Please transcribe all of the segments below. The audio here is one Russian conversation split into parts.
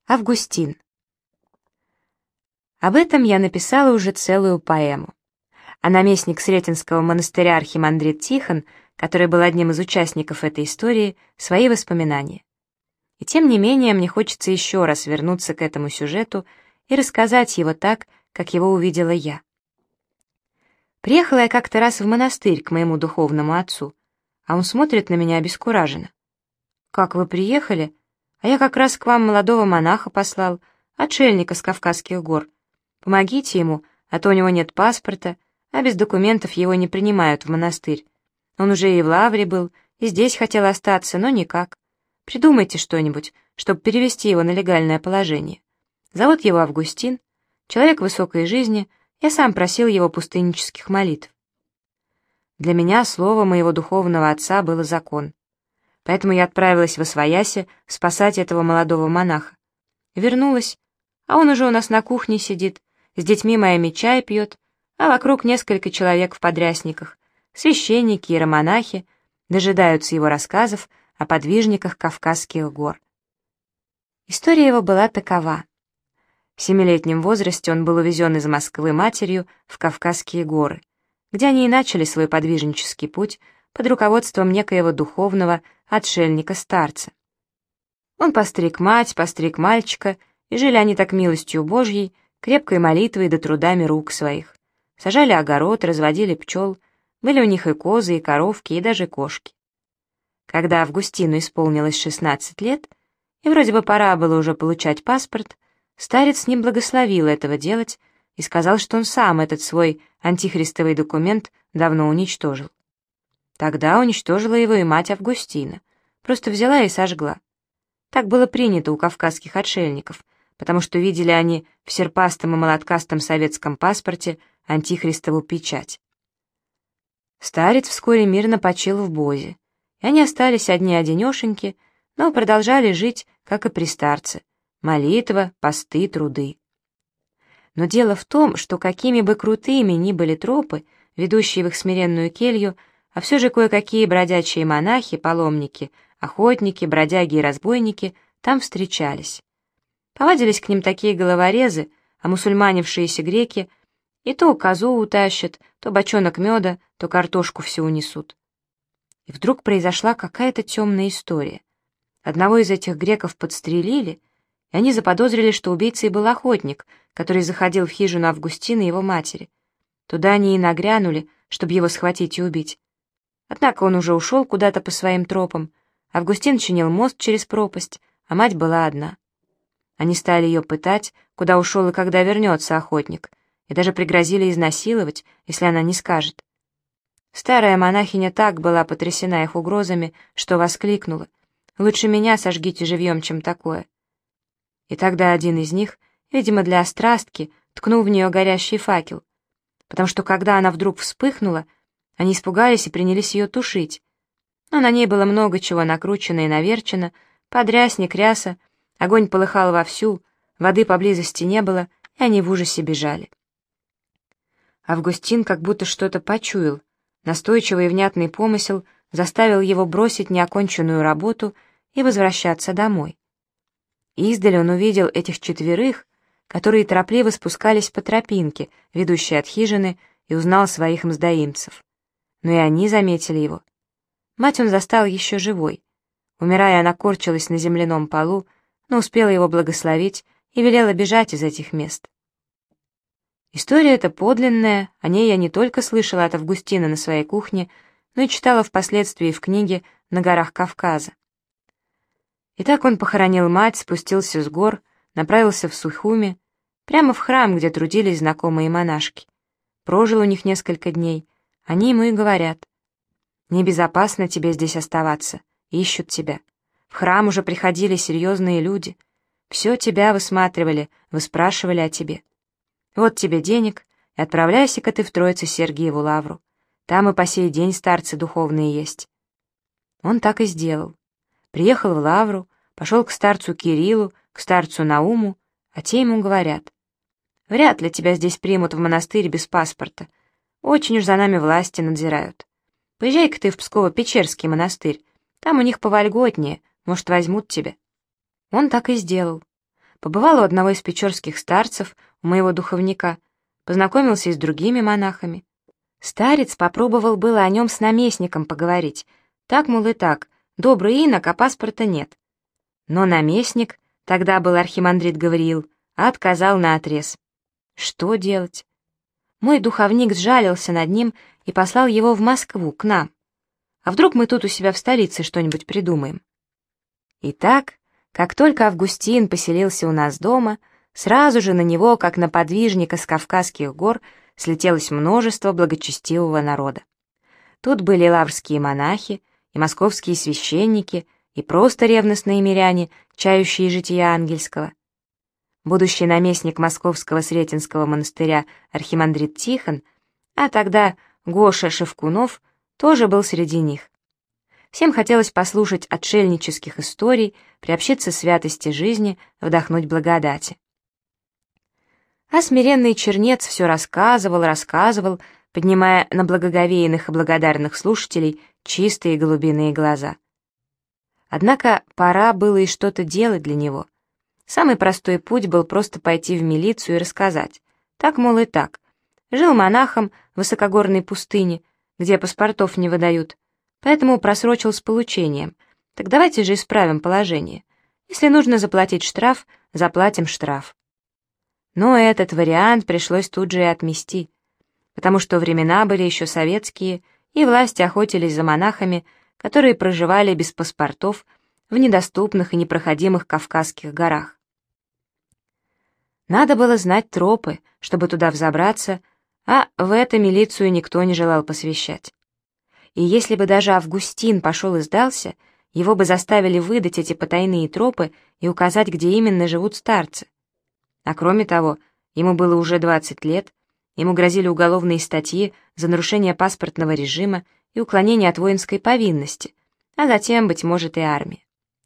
Августин. Об этом я написала уже целую поэму. А наместник Сретенского монастыря архимандрит Тихон, который был одним из участников этой истории, свои воспоминания. И тем не менее мне хочется еще раз вернуться к этому сюжету и рассказать его так, как его увидела я. Приехала я как-то раз в монастырь к моему духовному отцу, а он смотрит на меня обескураженно. «Как вы приехали? А я как раз к вам молодого монаха послал, отшельника с Кавказских гор. Помогите ему, а то у него нет паспорта, а без документов его не принимают в монастырь. Он уже и в Лавре был, и здесь хотел остаться, но никак. Придумайте что-нибудь, чтобы перевести его на легальное положение. Зовут его Августин, человек высокой жизни, я сам просил его пустыннических молитв». Для меня слово моего духовного отца было закон. Поэтому я отправилась восвояси спасать этого молодого монаха. Вернулась, а он уже у нас на кухне сидит, с детьми моими чай пьет, а вокруг несколько человек в подрясниках, священники и иеромонахи, дожидаются его рассказов о подвижниках Кавказских гор. История его была такова. В 7-летнем возрасте он был увезен из Москвы матерью в Кавказские горы, где они и начали свой подвижнический путь под руководством некоего духовного отшельника-старца. Он постриг мать, постриг мальчика, и жили они так милостью Божьей, крепкой молитвой да трудами рук своих. Сажали огород, разводили пчел, были у них и козы, и коровки, и даже кошки. Когда Августину исполнилось 16 лет, и вроде бы пора было уже получать паспорт, старец не благословил этого делать и сказал, что он сам этот свой антихристовый документ давно уничтожил. Тогда уничтожила его и мать Августина, просто взяла и сожгла. Так было принято у кавказских отшельников, потому что видели они в серпастом и молоткастом советском паспорте антихристову печать. Старец вскоре мирно почил в Бозе, и они остались одни-одинешеньки, но продолжали жить, как и при старце: молитва, посты, труды. Но дело в том, что какими бы крутыми ни были тропы, ведущие в их смиренную келью, а все же кое-какие бродячие монахи, паломники, охотники, бродяги и разбойники там встречались. Повадились к ним такие головорезы, а мусульманившиеся греки и то козу утащат, то бочонок меда, то картошку всю унесут. И вдруг произошла какая-то темная история. Одного из этих греков подстрелили, и они заподозрили, что убийцей был охотник, который заходил в хижину Августина и его матери. Туда они и нагрянули, чтобы его схватить и убить. Однако он уже ушел куда-то по своим тропам. Августин чинил мост через пропасть, а мать была одна. Они стали ее пытать, куда ушел и когда вернется охотник, и даже пригрозили изнасиловать, если она не скажет. Старая монахиня так была потрясена их угрозами, что воскликнула: «Лучше меня сожгите живьем, чем такое». И тогда один из них, видимо, для острастки, ткнул в нее горящий факел, потому что когда она вдруг вспыхнула, они испугались и принялись ее тушить. Но на ней было много чего накручено и наверчено, подрясник, ряса, огонь полыхал вовсю, воды поблизости не было, и они в ужасе бежали. Августин как будто что-то почуял, настойчивый и внятный помысел заставил его бросить неоконченную работу и возвращаться домой. Издали он увидел этих 4, которые торопливо спускались по тропинке, ведущей от хижины, и узнал своих мздоимцев. Но и они заметили его. Мать он застал еще живой. Умирая, она корчилась на земляном полу, но успела его благословить и велела бежать из этих мест. История эта подлинная, о ней я не только слышала от Августина на своей кухне, но и читала впоследствии в книге «На горах Кавказа». Итак, он похоронил мать, спустился с гор, направился в Сухуми, прямо в храм, где трудились знакомые монашки. Прожил у них несколько дней. Они ему и говорят: «Небезопасно тебе здесь оставаться, ищут тебя. В храм уже приходили серьезные люди, все тебя высматривали, выспрашивали о тебе. Вот тебе денег, и отправляйся-ка ты в Троице-Сергиеву лавру. Там и по сей день старцы духовные есть». Он так и сделал. Приехал в лавру, пошел к старцу Кириллу, к старцу Науму, а те ему говорят: «Вряд ли тебя здесь примут в монастырь без паспорта. Очень уж за нами власти надзирают. Поезжай-ка ты в Псково-Печерский монастырь, там у них повольготнее, может, возьмут тебя». Он так и сделал. побывал у одного из печорских старцев, у моего духовника, познакомился и с другими монахами. Старец попробовал было о нем с наместником поговорить. Так, мол, и так, добрый инок, а паспорта нет. Но наместник, тогда был архимандрит Гавриил, отказал наотрез. Что делать? Мой духовник сжалился над ним и послал его в Москву, к нам. А вдруг мы тут у себя в столице что-нибудь придумаем? Итак, как только Августин поселился у нас дома, сразу же на него, как на подвижника с Кавказских гор, слетелось множество благочестивого народа. Тут были лаврские монахи, и московские священники, и просто ревностные миряне, чающие жития ангельского. Будущий наместник Московского Сретенского монастыря архимандрит Тихон, а тогда Гоша Шевкунов, тоже был среди них. Всем хотелось послушать отшельнических историй, приобщиться святости жизни, вдохнуть благодати. А смиренный чернец все рассказывал, поднимая на благоговейных и благодарных слушателей чистые голубиные глаза. Однако пора было и что-то делать для него. Самый простой путь был просто пойти в милицию и рассказать. Так, мол, и так. Жил монахом в высокогорной пустыне, где паспортов не выдают, поэтому просрочил с получением. Так давайте же исправим положение. Если нужно заплатить штраф, заплатим штраф. Но этот вариант пришлось тут же и отмести, потому что времена были еще советские, и власти охотились за монахами, которые проживали без паспортов в недоступных и непроходимых Кавказских горах. Надо было знать тропы, чтобы туда взобраться, а в это милицию никто не желал посвящать. И если бы даже Августин пошел и сдался, его бы заставили выдать эти потайные тропы и указать, где именно живут старцы. А кроме того, ему было уже 20 лет, ему грозили уголовные статьи за нарушение паспортного режима и уклонение от воинской повинности, а затем, быть может, и армия.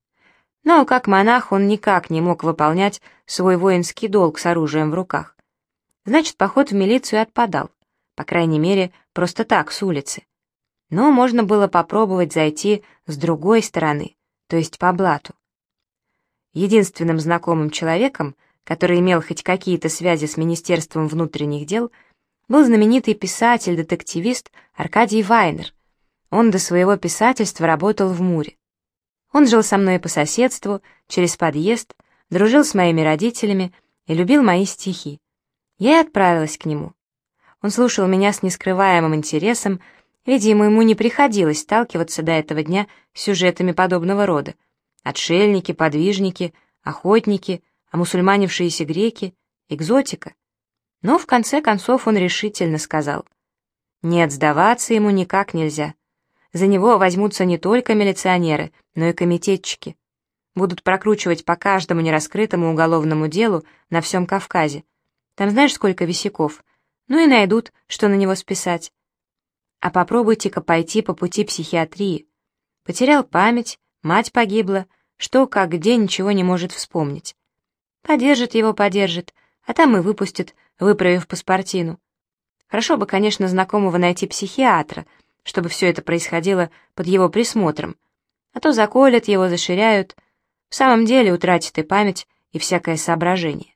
Но как монах он никак не мог выполнять свой воинский долг с оружием в руках. Значит, поход в милицию отпадал, по крайней мере, просто так, с улицы. Но можно было попробовать зайти с другой стороны, то есть по блату. Единственным знакомым человеком, который имел хоть какие-то связи с Министерством внутренних дел, был знаменитый писатель-детективист Аркадий Вайнер. Он до своего писательства работал в Муре. Он жил со мной по соседству, через подъезд, дружил с моими родителями и любил мои стихи. Я и отправилась к нему. Он слушал меня с нескрываемым интересом, видимо, ему не приходилось сталкиваться до этого дня с сюжетами подобного рода. Отшельники, подвижники, охотники, омусульманившиеся греки, экзотика. Но в конце концов он решительно сказал: нет, сдаваться ему никак нельзя. За него возьмутся не только милиционеры, но и комитетчики. Будут прокручивать по каждому нераскрытому уголовному делу на всем Кавказе. Там знаешь, сколько висяков? Ну и найдут, что на него списать. А попробуйте-ка пойти по пути психиатрии. Потерял память, мать погибла, что, как, где, ничего не может вспомнить. Подержит его, подержит, а там и выпустит, выправив паспортину. Хорошо бы, конечно, знакомого найти психиатра, чтобы все это происходило под его присмотром, а то заколят его, заширяют, в самом деле утратит и память, и всякое соображение.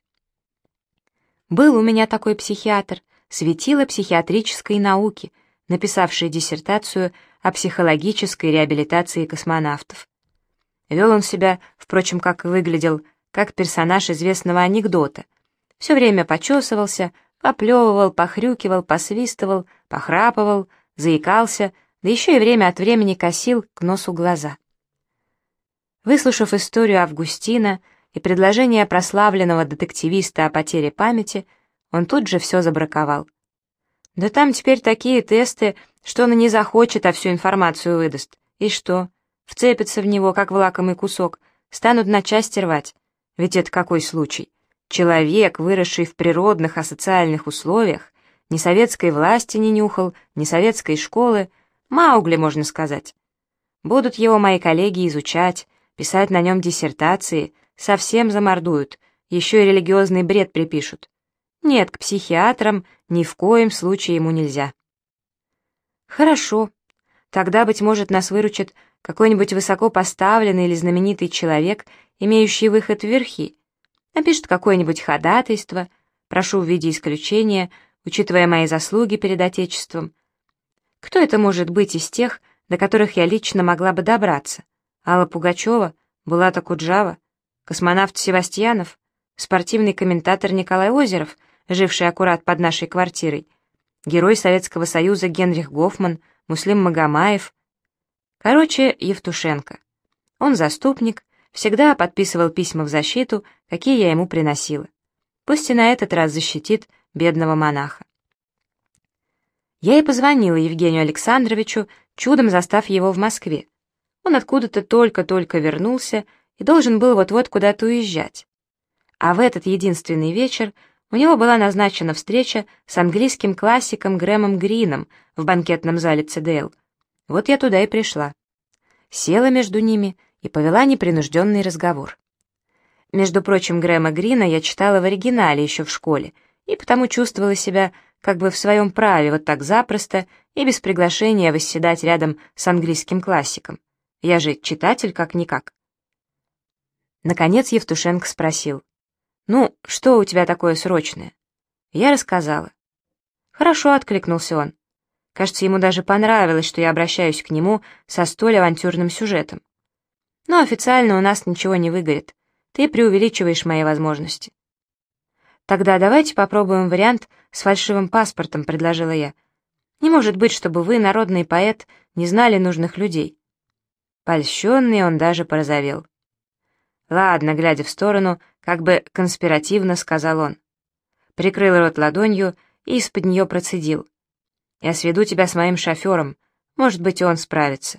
Был у меня такой психиатр, светило психиатрической науки, написавший диссертацию о психологической реабилитации космонавтов. Вел он себя, впрочем, как и выглядел, как персонаж известного анекдота. Все время почесывался, поплевывал, похрюкивал, посвистывал, похрапывал, заикался, да еще и время от времени косил к носу глаза. Выслушав историю Августина и предложение прославленного детективиста о потере памяти, он тут же все забраковал. Да там теперь такие тесты, что он и не захочет, а всю информацию выдаст. И что? Вцепятся в него, как в лакомый кусок, станут на части рвать. Ведь это какой случай? Человек, выросший в природных асоциальных условиях, ни советской власти не нюхал, ни советской школы, Маугли, можно сказать. Будут его мои коллеги изучать, писать на нем диссертации, совсем замордуют, еще и религиозный бред припишут. Нет, к психиатрам ни в коем случае ему нельзя. Хорошо, тогда, быть может, нас выручит какой-нибудь высокопоставленный или знаменитый человек, имеющий выход в верхи. Напишет какое-нибудь ходатайство, прошу в виде исключения, учитывая мои заслуги перед Отечеством. Кто это может быть из тех, до которых я лично могла бы добраться? Алла Пугачева, Булата Куджава, космонавт Севастьянов, спортивный комментатор Николай Озеров, живший аккурат под нашей квартирой, герой Советского Союза Генрих Гофман, Муслим Магомаев. Короче, Евтушенко. Он заступник, всегда подписывал письма в защиту, какие я ему приносила. Пусть и на этот раз защитит бедного монаха. Я и позвонила Евгению Александровичу, чудом застав его в Москве. Он откуда-то только-только вернулся и должен был вот-вот куда-то уезжать. А в этот единственный вечер у него была назначена встреча с английским классиком Грэмом Грином в банкетном зале ЦДЛ. Вот я туда и пришла. Села между ними и повела непринужденный разговор. Между прочим, Грэма Грина я читала в оригинале еще в школе, и потому чувствовала себя как бы в своем праве вот так запросто и без приглашения восседать рядом с английским классиком. Я же читатель как-никак. Наконец Евтушенко спросил: «Ну, что у тебя такое срочное?» Я рассказала. «Хорошо», — откликнулся он. Кажется, ему даже понравилось, что я обращаюсь к нему со столь авантюрным сюжетом. «Но официально у нас ничего не выгорит. Ты преувеличиваешь мои возможности». «Тогда давайте попробуем вариант с фальшивым паспортом», — предложила я. «Не может быть, чтобы вы, народный поэт, не знали нужных людей». Польщенный, он даже порозовел. «Ладно», — глядя в сторону, как бы конспиративно сказал он. Прикрыл рот ладонью и из-под нее процедил: «Я сведу тебя с моим шофером, может быть, он справится».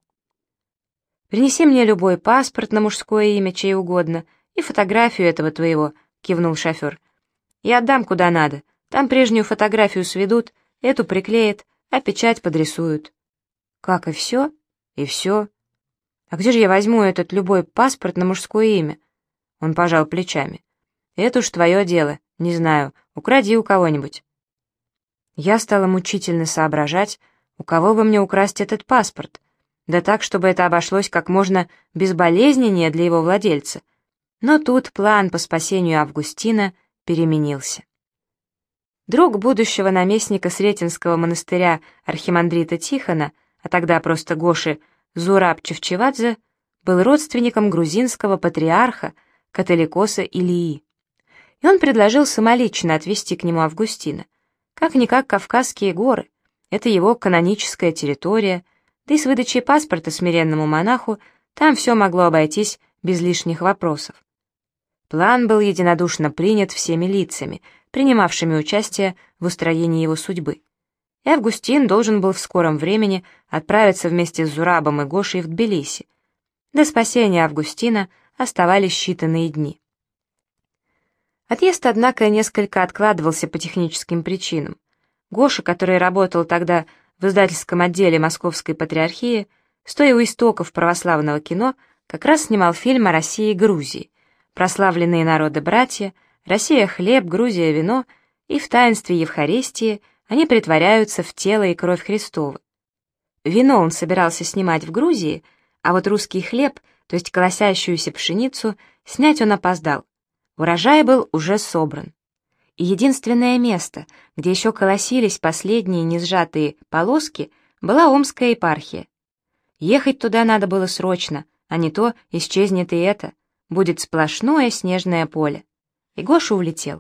«Принеси мне любой паспорт на мужское имя, чей угодно, и фотографию этого твоего», — кивнул шофер. «Я отдам куда надо, там прежнюю фотографию сведут, эту приклеят, а печать подрисуют». «Как, и все?» «И все». «А где же я возьму этот любой паспорт на мужское имя?» Он пожал плечами. «Это уж твое дело, не знаю, укради у кого-нибудь». Я стала мучительно соображать, у кого бы мне украсть этот паспорт, да так, чтобы это обошлось как можно безболезненнее для его владельца. Но тут план по спасению Августина переменился. Друг будущего наместника Сретенского монастыря архимандрита Тихона, а тогда просто Гоши Зураб Чевчевадзе, был родственником грузинского патриарха католикоса Илии. И он предложил самолично отвезти к нему Августина. Как-никак Кавказские горы — это его каноническая территория, да и с выдачей паспорта смиренному монаху там все могло обойтись без лишних вопросов. План был единодушно принят всеми лицами, принимавшими участие в устроении его судьбы. И Августин должен был в скором времени отправиться вместе с Зурабом и Гошей в Тбилиси. До спасения Августина оставались считанные дни. Отъезд, однако, несколько откладывался по техническим причинам. Гоша, который работал тогда в издательском отделе Московской патриархии, стоя у истоков православного кино, как раз снимал фильм о России и Грузии, прославленные народы-братья, Россия — хлеб, Грузия — вино, и в таинстве Евхаристии они притворяются в тело и кровь Христовы. Вино он собирался снимать в Грузии, а вот русский хлеб, то есть колосящуюся пшеницу, снять он опоздал. Урожай был уже собран. И единственное место, где еще колосились последние несжатые полоски, была Омская епархия. Ехать туда надо было срочно, а не то исчезнет и это, будет сплошное снежное поле. И Гоша улетел.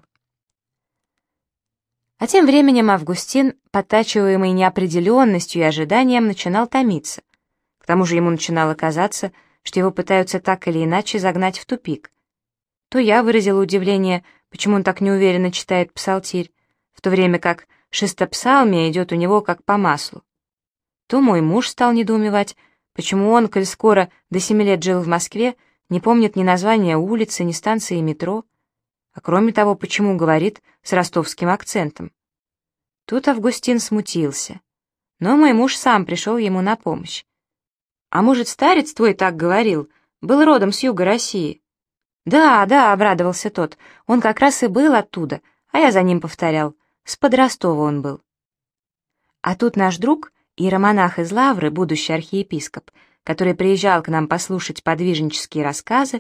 А тем временем Августин, подтачиваемый неопределенностью и ожиданием, начинал томиться. К тому же ему начинало казаться, что его пытаются так или иначе загнать в тупик. То я выразила удивление, почему он так неуверенно читает псалтирь, в то время как шестопсалмие идет у него как по маслу. То мой муж стал недоумевать, почему он, коль скоро до 7 лет жил в Москве, не помнит ни названия улицы, ни станции метро, а кроме того, почему говорит с ростовским акцентом. Тут Августин смутился, но мой муж сам пришел ему на помощь. «А может, старец твой так говорил, был родом с юга России?» «Да, да», — обрадовался тот, — «он как раз и был оттуда, а я за ним повторял, с-под Ростова он был». А тут наш друг, иеромонах из Лавры, будущий архиепископ, который приезжал к нам послушать подвижнические рассказы,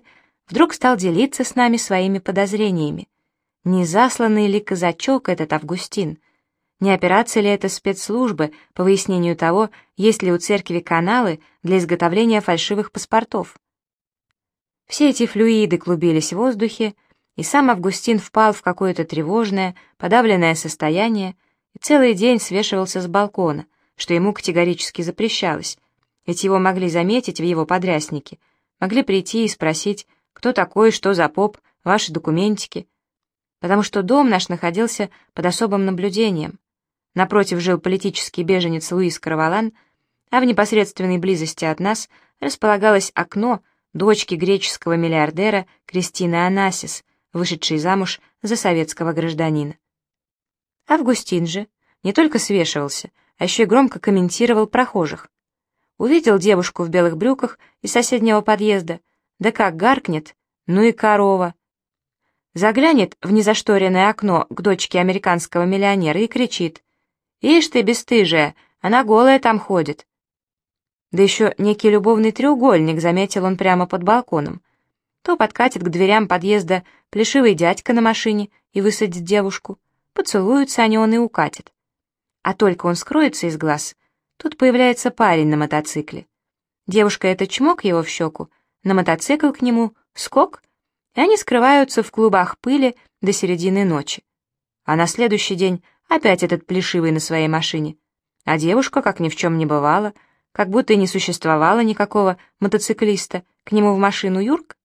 вдруг стал делиться с нами своими подозрениями. Не засланный ли казачок этот Августин? Не операция ли это спецслужбы по выяснению того, есть ли у церкви каналы для изготовления фальшивых паспортов? Все эти флюиды клубились в воздухе, и сам Августин впал в какое-то тревожное, подавленное состояние и целый день свешивался с балкона, что ему категорически запрещалось, ведь его могли заметить в его подряснике, могли прийти и спросить, кто такой, что за поп, ваши документики, потому что дом наш находился под особым наблюдением. Напротив жил политический беженец Луис Карвалан, а в непосредственной близости от нас располагалось окно дочки греческого миллиардера Кристины Анасис, вышедшей замуж за советского гражданина. Августин же не только свешивался, а еще и громко комментировал прохожих. Увидел девушку в белых брюках из соседнего подъезда, да как гаркнет, ну и корова. Заглянет в незашторенное окно к дочке американского миллионера и кричит: «Ишь ты, бесстыжая, она голая там ходит». Да еще некий любовный треугольник заметил он прямо под балконом. То подкатит к дверям подъезда плешивый дядька на машине и высадит девушку, поцелуются они, он и укатит. А только он скроется из глаз, тут появляется парень на мотоцикле. Девушка это чмок его в щеку, на мотоцикл к нему, скок, и они скрываются в клубах пыли до середины ночи. А на следующий день опять этот плешивый на своей машине, а девушка, как ни в чем не бывало, как будто и не существовало никакого мотоциклиста, к нему в машину юрк.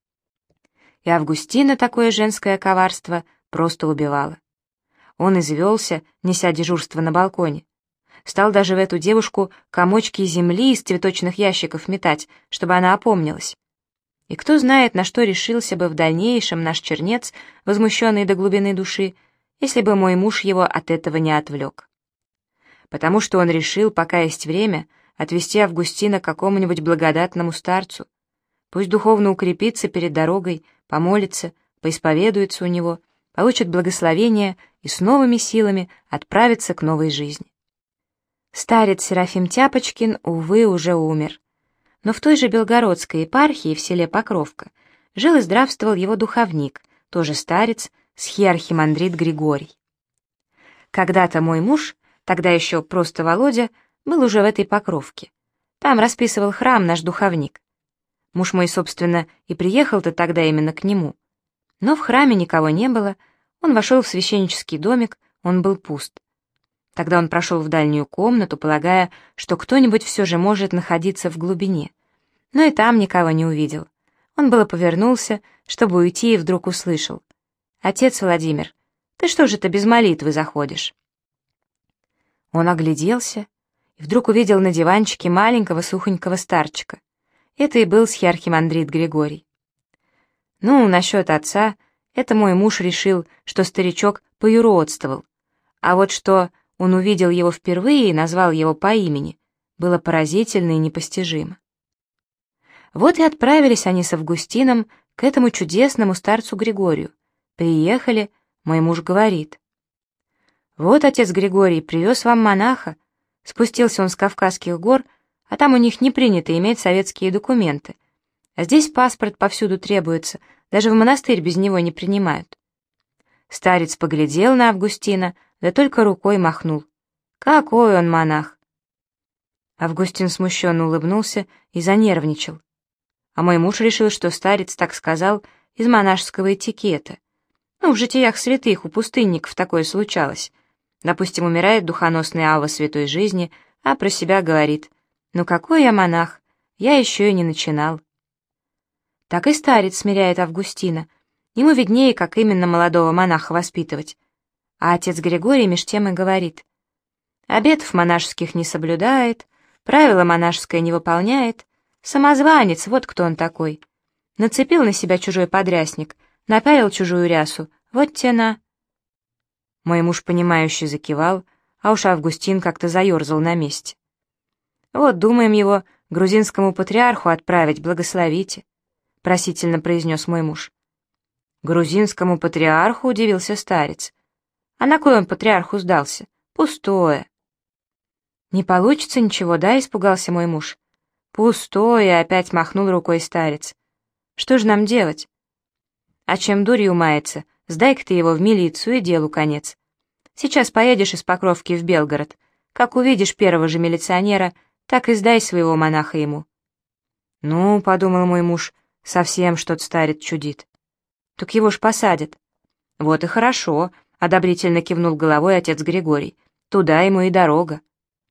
И Августина такое женское коварство просто убивало. Он извелся, неся дежурство на балконе. Стал даже в эту девушку комочки земли из цветочных ящиков метать, чтобы она опомнилась. И кто знает, на что решился бы в дальнейшем наш чернец, возмущенный до глубины души, если бы мой муж его от этого не отвлек. Потому что он решил, пока есть время, отвезти Августина к какому-нибудь благодатному старцу. Пусть духовно укрепится перед дорогой, помолится, поисповедуется у него, получит благословение и с новыми силами отправится к новой жизни. Старец Серафим Тяпочкин, увы, уже умер. Но в той же Белгородской епархии в селе Покровка жил и здравствовал его духовник, тоже старец, схиархимандрит Григорий. Когда-то мой муж, тогда еще просто Володя, был уже в этой Покровке. Там расписывал храм наш духовник. Муж мой, собственно, и приехал-то тогда именно к нему. Но в храме никого не было, он вошел в священнический домик, он был пуст. Тогда он прошел в дальнюю комнату, полагая, что кто-нибудь все же может находиться в глубине. Но и там никого не увидел. Он было повернулся, чтобы уйти, и вдруг услышал: «Отец Владимир, ты что же-то без молитвы заходишь?» Он огляделся и вдруг увидел на диванчике маленького сухонького старчика. Это и был схиархимандрит Григорий. Ну, насчет отца, это мой муж решил, что старичок поюродствовал, а вот что он увидел его впервые и назвал его по имени, было поразительно и непостижимо. Вот и отправились они с Августином к этому чудесному старцу Григорию. Приехали, мой муж говорит: «Вот отец Григорий привез вам монаха». Спустился он с Кавказских гор, а там у них не принято иметь советские документы. А здесь паспорт повсюду требуется, даже в монастырь без него не принимают. Старец поглядел на Августина, да только рукой махнул. Какой он монах! Августин смущенно улыбнулся и занервничал. А мой муж решил, что старец так сказал из монашеского этикета. Ну, в житиях святых у пустынников такое случалось. Допустим, умирает духоносный Авва святой жизни, а про себя говорит: «Ну какой я монах, я еще и не начинал». Так и старец смиряет Августина. Ему виднее, как именно молодого монаха воспитывать. А отец Григорий меж тем и говорит: «Обетов монашеских не соблюдает, правила монашеское не выполняет, самозванец, вот кто он такой. Нацепил на себя чужой подрясник, напялил чужую рясу, вот те на». Мой муж, понимающе закивал, а уж Августин как-то заерзал на месте. «Вот думаем его грузинскому патриарху отправить, благословите», — просительно произнес мой муж. «Грузинскому патриарху?» — удивился старец. «А на кой он патриарху сдался? Пустое». «Не получится ничего, да?» — испугался мой муж. «Пустое!» — опять махнул рукой старец. Что же нам делать? А чем дурью мается, сдай-ка ты его в милицию и делу конец. Сейчас поедешь из Покровки в Белгород. Как увидишь первого же милиционера, так и сдай своего монаха ему. Ну, подумал мой муж, совсем что-то старец чудит. Так его ж посадят. Вот и хорошо, одобрительно кивнул головой отец Григорий. Туда ему и дорога.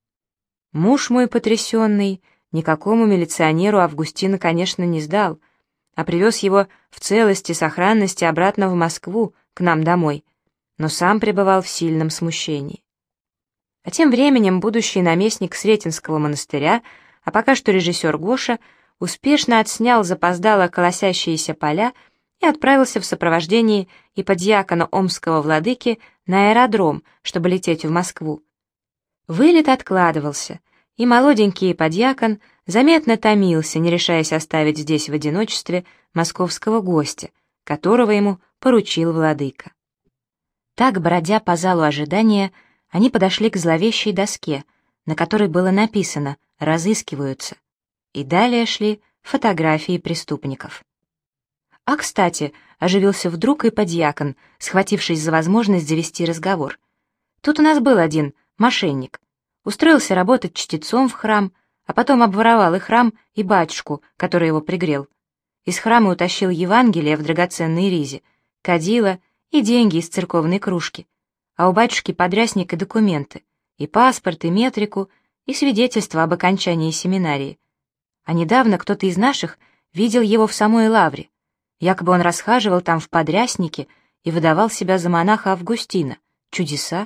Муж мой потрясенный никакому милиционеру Августина, конечно, не сдал, а привез его в целости и сохранности обратно в Москву, к нам домой, но сам пребывал в сильном смущении. А тем временем будущий наместник Сретенского монастыря, а пока что режиссер Гоша, успешно отснял запоздало колосящиеся поля и отправился в сопровождении иподьякона омского владыки на аэродром, чтобы лететь в Москву. Вылет откладывался, и молоденький иподьякон заметно томился, не решаясь оставить здесь в одиночестве московского гостя, которого ему поручил владыка. Так, бродя по залу ожидания, они подошли к зловещей доске, на которой было написано «Разыскиваются», и далее шли фотографии преступников. А, кстати, оживился вдруг иподьякон, схватившись за возможность завести разговор. Тут у нас был один мошенник. Устроился работать чтецом в храм, а потом обворовал и храм, и батюшку, который его пригрел. Из храма утащил Евангелие в драгоценной ризе, кадила и деньги из церковной кружки, а у батюшки подрясник и документы, и паспорт, и метрику, и свидетельство об окончании семинарии. А недавно кто-то из наших видел его в самой лавре. Якобы он расхаживал там в подряснике и выдавал себя за монаха Августина. Чудеса!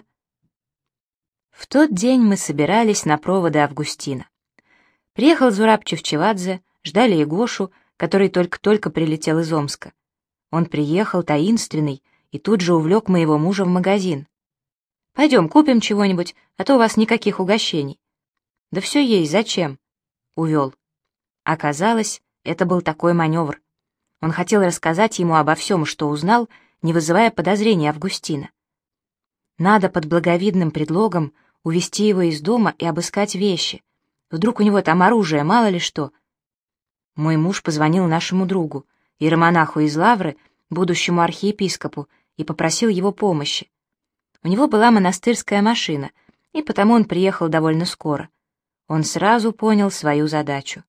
В тот день мы собирались на проводы Августина. Приехал Зураб Чевчевадзе, ждали и Гошу, который только-только прилетел из Омска. Он приехал таинственный и тут же увлек моего мужа в магазин. «Пойдем, купим чего-нибудь, а то у вас никаких угощений». «Да все есть, зачем?» Увел. Оказалось, это был такой маневр. Он хотел рассказать ему обо всем, что узнал, не вызывая подозрений Августина. Надо под благовидным предлогом увести его из дома и обыскать вещи. Вдруг у него там оружие, мало ли что. Мой муж позвонил нашему другу, иеромонаху из Лавры, будущему архиепископу, и попросил его помощи. У него была монастырская машина, и потому он приехал довольно скоро. Он сразу понял свою задачу.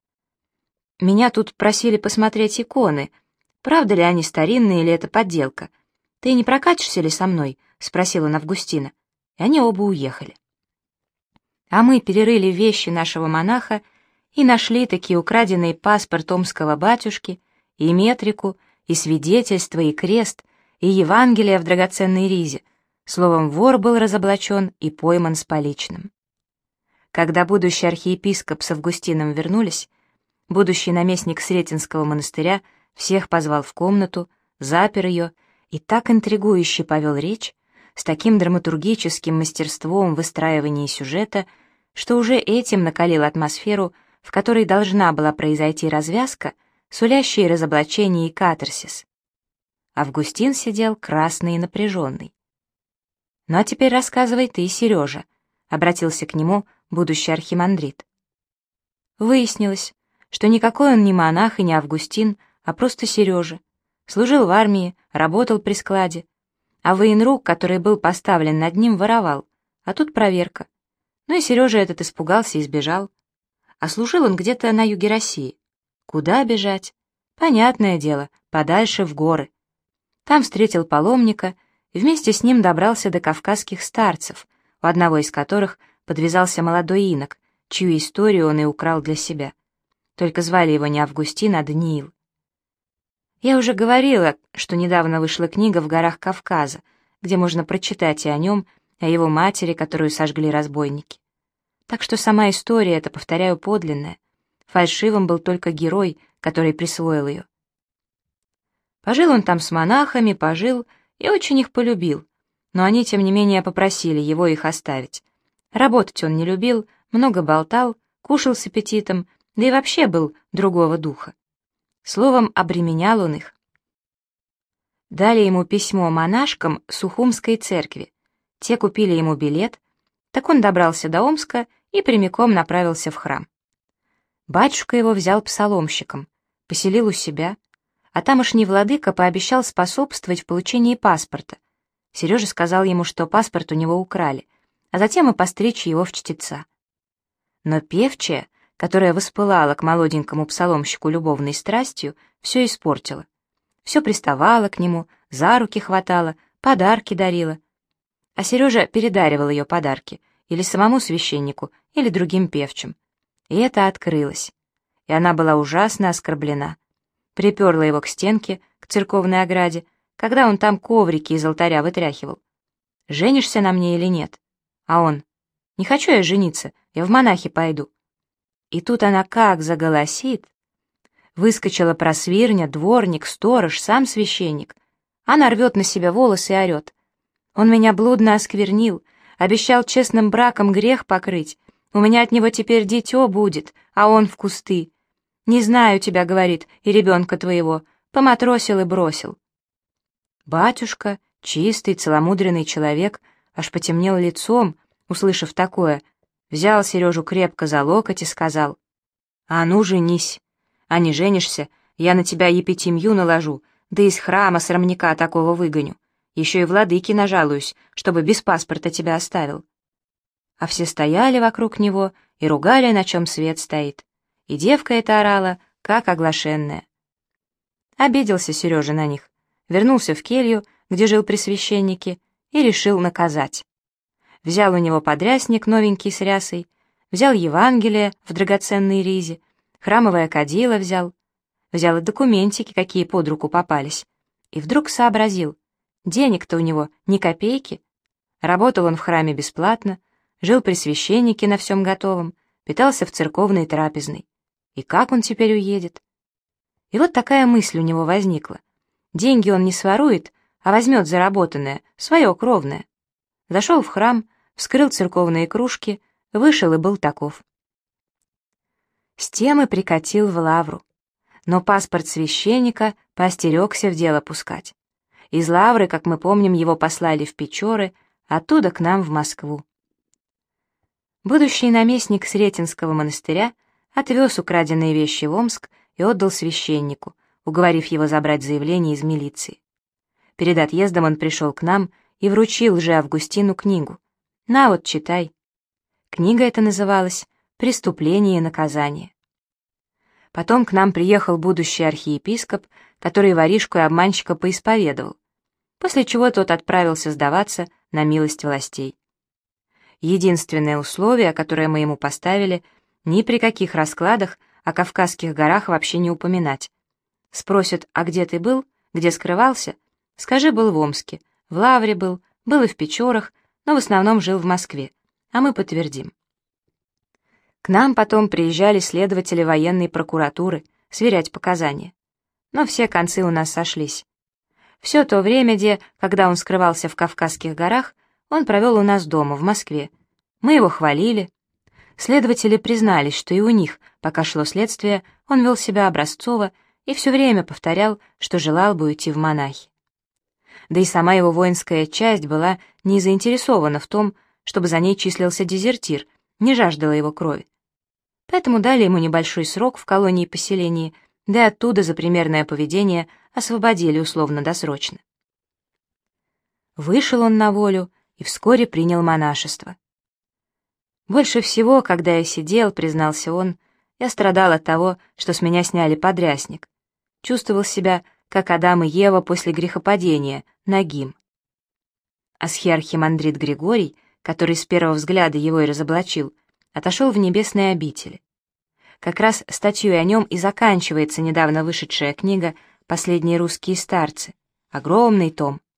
«Меня тут просили посмотреть иконы. Правда ли они старинные или это подделка? Ты не прокатишься ли со мной?» — спросил он Августина. И они оба уехали. А мы перерыли вещи нашего монаха и нашли такие украденный паспорт омского батюшки, и метрику, и свидетельство, и крест, и Евангелие в драгоценной ризе. Словом, вор был разоблачен и пойман с поличным. Когда будущий архиепископ с Августином вернулись, будущий наместник Сретенского монастыря всех позвал в комнату, запер ее и так интригующе повел речь, с таким драматургическим мастерством выстраивания сюжета, что уже этим накалил атмосферу, в которой должна была произойти развязка, сулящая разоблачение и катарсис. Августин сидел красный и напряженный. «Ну а теперь рассказывай ты, Сережа», — обратился к нему будущий архимандрит. Выяснилось, что никакой он не монах и не Августин, а просто Сережа. Служил в армии, работал при складе, а военрук, который был поставлен над ним, воровал, а тут проверка. Ну и Сережа этот испугался и сбежал. А служил он где-то на юге России. Куда бежать? Понятное дело, подальше в горы. Там встретил паломника и вместе с ним добрался до кавказских старцев, у одного из которых подвязался молодой инок, чью историю он и украл для себя. Только звали его не Августин, а Даниил. Я уже говорила, что недавно вышла книга «В горах Кавказа», где можно прочитать и о нем, и о его матери, которую сожгли разбойники. Так что сама история эта, повторяю, подлинная. Фальшивым был только герой, который присвоил ее. Пожил он там с монахами, пожил и очень их полюбил, но они, тем не менее, попросили его их оставить. Работать он не любил, много болтал, кушал с аппетитом, да и вообще был другого духа. Словом, обременял он их. Дали ему письмо монашкам Сухумской церкви. Те купили ему билет, так он добрался до Омска и прямиком направился в храм. Батюшка его взял псаломщиком, поселил у себя, а тамошний владыка пообещал способствовать в получении паспорта. Сережа сказал ему, что паспорт у него украли, а затем и постричь его в чтеца. Но певчая, которая воспылала к молоденькому псаломщику любовной страстью, все испортила. Все приставала к нему, за руки хватала, подарки дарила. А Сережа передаривал ее подарки или самому священнику, или другим певчим. И это открылось. И она была ужасно оскорблена. Приперла его к стенке, к церковной ограде, когда он там коврики из алтаря вытряхивал. «Женишься на мне или нет?» А он: «Не хочу я жениться, я в монахи пойду». И тут она как заголосит. Выскочила просвирня, дворник, сторож, сам священник. Она рвет на себя волосы и орет: «Он меня блудно осквернил, обещал честным браком грех покрыть. У меня от него теперь дитё будет, а он в кусты. Не знаю тебя, — говорит, — и ребенка твоего, поматросил и бросил». Батюшка, чистый, целомудренный человек, аж потемнел лицом, услышав такое, взял Сережу крепко за локоть и сказал: «А ну, женись, а не женишься, я на тебя епитимью наложу, да из храма срамника такого выгоню. Еще и владыке нажалуюсь, чтобы без паспорта тебя оставил». А все стояли вокруг него и ругали, на чем свет стоит. И девка эта орала, как оглашенная. Обиделся Сережа на них, вернулся в келью, где жил при священнике, и решил наказать. Взял у него подрясник новенький с рясой, взял Евангелие в драгоценной ризе, храмовое кадило взял и документики, какие под руку попались. И вдруг сообразил, денег-то у него ни копейки. Работал он в храме бесплатно, жил при священнике на всем готовом, питался в церковной трапезной. И как он теперь уедет? И вот такая мысль у него возникла. Деньги он не сворует, а возьмет заработанное, свое кровное. Зашел в храм, вскрыл церковные кружки, вышел и был таков. С тем и прикатил в лавру. Но паспорт священника поостерегся в дело пускать. Из лавры, как мы помним, его послали в Печоры, оттуда к нам в Москву. Будущий наместник Сретенского монастыря отвез украденные вещи в Омск и отдал священнику, уговорив его забрать заявление из милиции. Перед отъездом он пришел к нам и вручил лже-Августину книгу. «На вот, читай». Книга эта называлась «Преступление и наказание». Потом к нам приехал будущий архиепископ, который воришку и обманщика поисповедовал, после чего тот отправился сдаваться на милость властей. Единственное условие, которое мы ему поставили, ни при каких раскладах о Кавказских горах вообще не упоминать. Спросят: «А где ты был? Где скрывался?» Скажи: «Был в Омске, в Лавре был и в Печорах, но в основном жил в Москве», а мы подтвердим. К нам потом приезжали следователи военной прокуратуры сверять показания. Но все концы у нас сошлись. Все то время, когда он скрывался в Кавказских горах, он провел у нас дома, в Москве. Мы его хвалили. Следователи признались, что и у них, пока шло следствие, он вел себя образцово и все время повторял, что желал бы уйти в монахи. Да и сама его воинская часть была не заинтересована в том, чтобы за ней числился дезертир, не жаждала его крови. Поэтому дали ему небольшой срок в колонии-поселении, да и оттуда за примерное поведение освободили условно-досрочно. Вышел он на волю и вскоре принял монашество. Больше всего, когда я сидел, признался он, я страдал от того, что с меня сняли подрясник. Чувствовал себя, как Адам и Ева после грехопадения, нагим. Асхиархимандрит Григорий, который с первого взгляда его и разоблачил, отошел в небесные обители. Как раз статьей о нем и заканчивается недавно вышедшая книга «Последние русские старцы», огромный том.